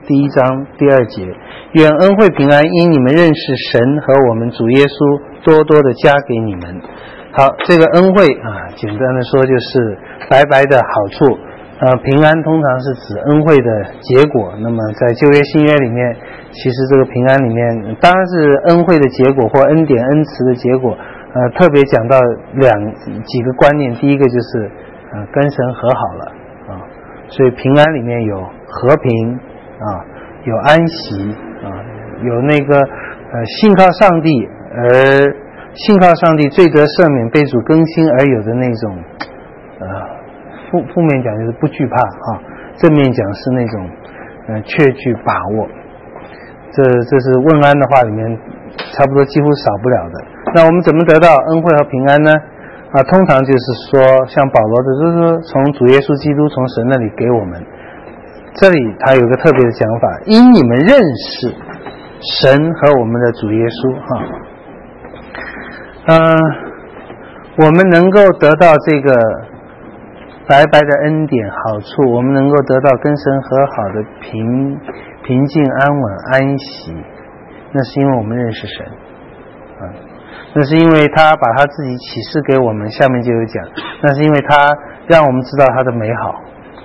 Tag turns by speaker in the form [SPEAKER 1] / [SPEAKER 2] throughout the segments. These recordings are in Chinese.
[SPEAKER 1] 第1章第2节，愿恩惠平安因你们认识神和我们主耶稣多多的加给你们。好，这个恩惠简单的说就是白白的好处。平安通常是指恩惠的结果。那么在旧约新约里面，其实这个平安里面当然是恩惠的结果或恩典恩慈的结果。特别讲到几个观念，第一个就是跟神和好了所以平安里面有和平有安息有那个信靠上帝，而信靠上帝罪得赦免被主更新而有的那种负面讲就是不惧怕正面讲是那种确据把握。这是问安的话里面差不多几乎少不了的。那我们怎么得到恩惠和平安呢？通常就是说像保罗的就是说从主耶稣基督从神那里给我们。这里他有个特别的讲法，因你们认识神和我们的主耶稣我们能够得到这个白白的恩典好处，我们能够得到跟神和好的平静安稳安息，那是因为我们认识神那是因为他把他自己启示给我们，下面就有讲，那是因为他让我们知道他的美好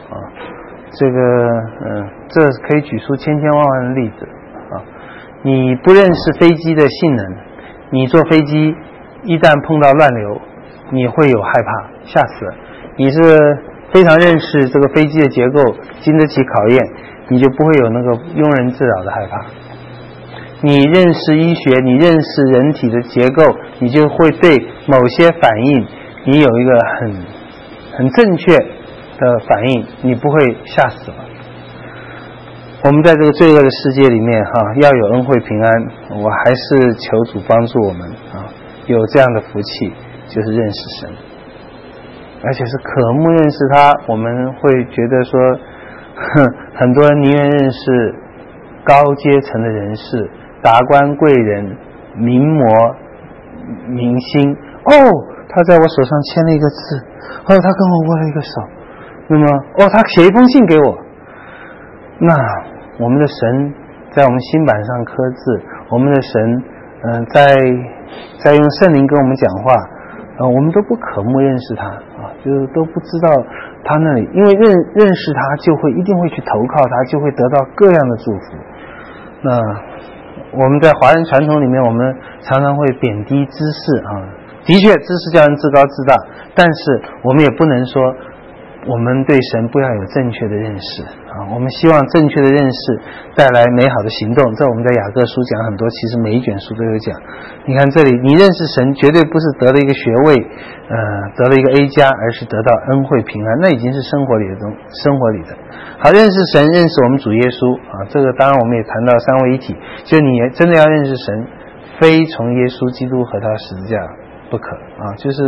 [SPEAKER 1] 这可以举出千千万万的例子你不认识飞机的性能，你坐飞机一旦碰到乱流，你会有害怕，吓死了。你是非常认识这个飞机的结构，经得起考验，你就不会有那个庸人自扰的害怕。你认识医学，你认识人体的结构，你就会对某些反应你有一个很正确的反应，你不会吓死了。我们在这个罪恶的世界里面要有恩惠平安，我还是求主帮助我们有这样的福气，就是认识神，而且是渴慕认识他。我们会觉得说很多人宁愿认识高阶层的人士，达官贵人，名模明星他在我手上签了一个字他跟我握了一个手，那么他写一封信给我。那我们的神在我们心板上刻字，我们的神在用圣灵跟我们讲话我们都不渴慕认识他就是都不知道他那里，因为认识他就会一定会去投靠他，就会得到各样的祝福。那我们在华人传统里面，我们常常会贬低知识的确知识叫人自高自大，但是我们也不能说我们对神不要有正确的认识我们希望正确的认识带来美好的行动。这我们在雅各书讲很多，其实每一卷书都有讲。你看这里，你认识神绝对不是得了一个学位得了一个 A+，而是得到恩惠平安，那已经是生活里的。好，认识神，认识我们主耶稣这个当然我们也谈到三位一体，就你真的要认识神，非从耶稣基督和他十字架不可就是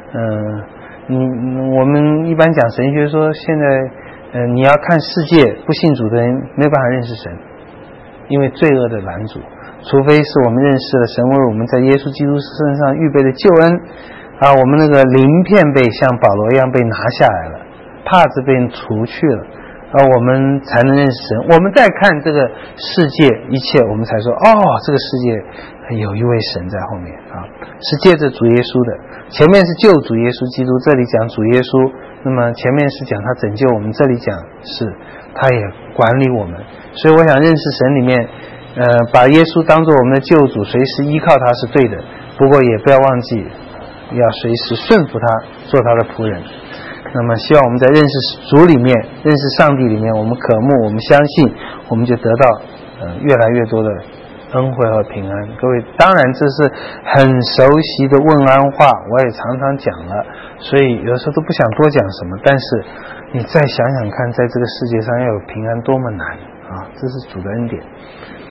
[SPEAKER 1] 我们一般讲神学说现在你要看世界不信主的人没有办法认识神，因为罪恶的拦阻，除非是我们认识了神为我们在耶稣基督身上预备的救恩我们那个鳞片被像保罗一样被拿下来了，帕子被除去了我们才能认识神。我们再看这个世界一切，我们才说这个世界有一位神在后面是借着主耶稣的。前面是救主耶稣基督，这里讲主耶稣，那么前面是讲他拯救我们，这里讲是他也管理我们。所以我想认识神里面把耶稣当作我们的救主，随时依靠他是对的，不过也不要忘记要随时顺服他，做他的仆人。那么希望我们在认识主里面，认识上帝里面，我们渴慕，我们相信，我们就得到越来越多的恩惠和平安。各位，当然这是很熟悉的问安话，我也常常讲了，所以有时候都不想多讲什么。但是你再想想看，在这个世界上要有平安多么难这是主的恩典。